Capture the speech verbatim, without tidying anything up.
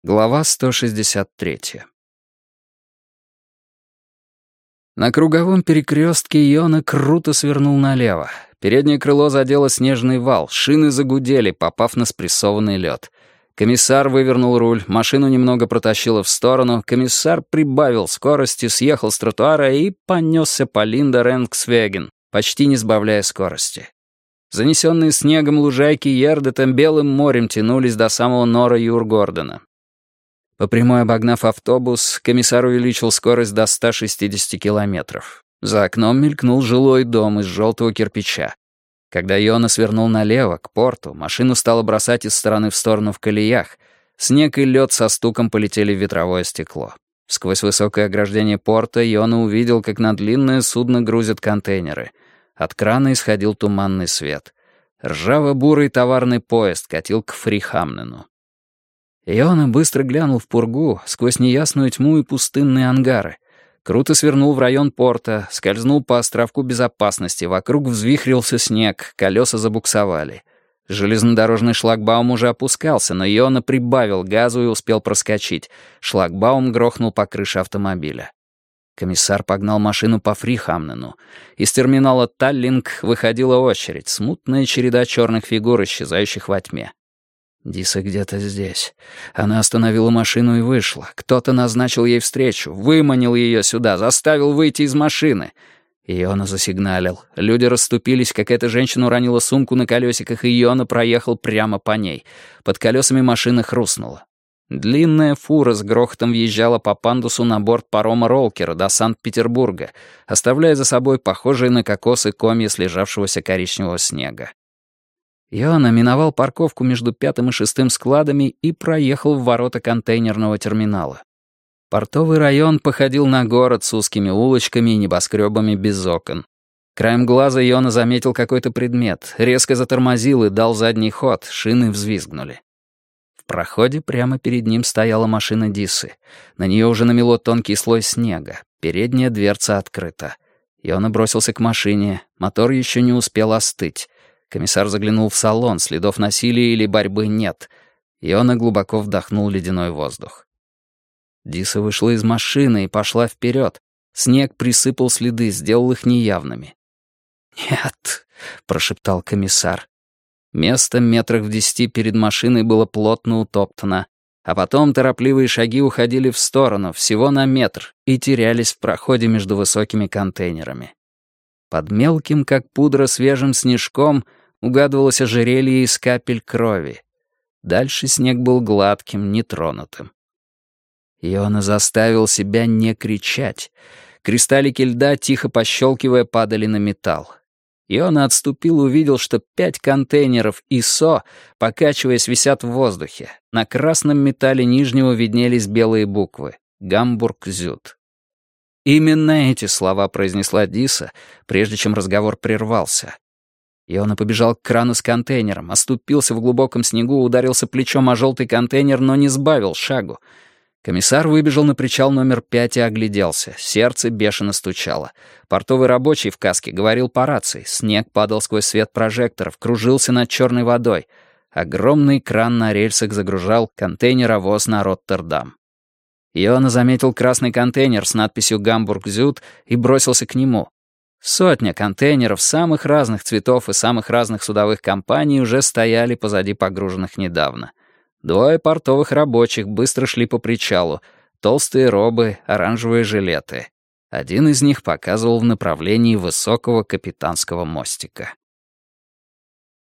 Глава сто шестьдесят три. На круговом перекрестке Йона круто свернул налево. Переднее крыло задело снежный вал, шины загудели, попав на спрессованный лед. Комиссар вывернул руль, машину немного протащило в сторону, комиссар прибавил скорости, съехал с тротуара и понесся по Линдер-Энгсвеген, почти не сбавляя скорости. Занесенные снегом лужайки Ердета белым морем тянулись до самого нора Юргордена. По прямой обогнав автобус, комиссар увеличил скорость до ста шестидесяти километров. За окном мелькнул жилой дом из желтого кирпича. Когда Йона свернул налево, к порту, машину стало бросать из стороны в сторону в колеях. Снег и лед со стуком полетели в ветровое стекло. Сквозь высокое ограждение порта Йона увидел, как на длинное судно грузят контейнеры. От крана исходил туманный свет. Ржаво-бурый товарный поезд катил к Фрихамнену. Йона быстро глянул в пургу, сквозь неясную тьму и пустынные ангары. Круто свернул в район порта, скользнул по островку безопасности, вокруг взвихрился снег, колеса забуксовали. Железнодорожный шлагбаум уже опускался, но Йона прибавил газу и успел проскочить. Шлагбаум грохнул по крыше автомобиля. Комиссар погнал машину по Фрихамнену. Из терминала Таллинг выходила очередь, смутная череда черных фигур, исчезающих во тьме. Диса где-то здесь. Она остановила машину и вышла. Кто-то назначил ей встречу, выманил ее сюда, заставил выйти из машины. Йона засигналил. Люди расступились, какая-то женщина уронила сумку на колесиках, и Йона проехал прямо по ней. Под колесами машина хрустнула. Длинная фура с грохотом въезжала по пандусу на борт парома Ролкера до Санкт-Петербурга, оставляя за собой похожие на кокосы комья слежавшегося коричневого снега. Йона миновал парковку между пятым и шестым складами и проехал в ворота контейнерного терминала. Портовый район походил на город с узкими улочками и небоскребами без окон. Краем глаза Йона заметил какой-то предмет, резко затормозил и дал задний ход, шины взвизгнули. В проходе прямо перед ним стояла машина Дисы. На нее уже намело тонкий слой снега, передняя дверца открыта. Йона бросился к машине, мотор еще не успел остыть. Комиссар заглянул в салон, следов насилия или борьбы нет. Йона глубоко вдохнул ледяной воздух. Диса вышла из машины и пошла вперед. Снег присыпал следы, сделал их неявными. «Нет», — прошептал комиссар. Место метрах в десяти перед машиной было плотно утоптано, а потом торопливые шаги уходили в сторону, всего на метр, и терялись в проходе между высокими контейнерами. Под мелким, как пудра, свежим снежком угадывалось ожерелье из капель крови. Дальше снег был гладким, нетронутым. Йона заставил себя не кричать. Кристаллики льда, тихо пощелкивая, падали на металл. Йона отступил и увидел, что пять контейнеров ИСО, покачиваясь, висят в воздухе. На красном металле нижнего виднелись белые буквы «Гамбург-Зюд». Именно эти слова произнесла Диса, прежде чем разговор прервался. Йона побежал к крану с контейнером, оступился в глубоком снегу, ударился плечом о желтый контейнер, но не сбавил шагу. Комиссар выбежал на причал номер пять и огляделся. Сердце бешено стучало. Портовый рабочий в каске говорил по рации. Снег падал сквозь свет прожекторов, кружился над черной водой. Огромный кран на рельсах загружал контейнеровоз на Роттердам. Йона заметил красный контейнер с надписью «Гамбург-Зюд» и бросился к нему. Сотня контейнеров самых разных цветов и самых разных судовых компаний уже стояли позади погруженных недавно. Двое портовых рабочих быстро шли по причалу. Толстые робы, оранжевые жилеты. Один из них показывал в направлении высокого капитанского мостика.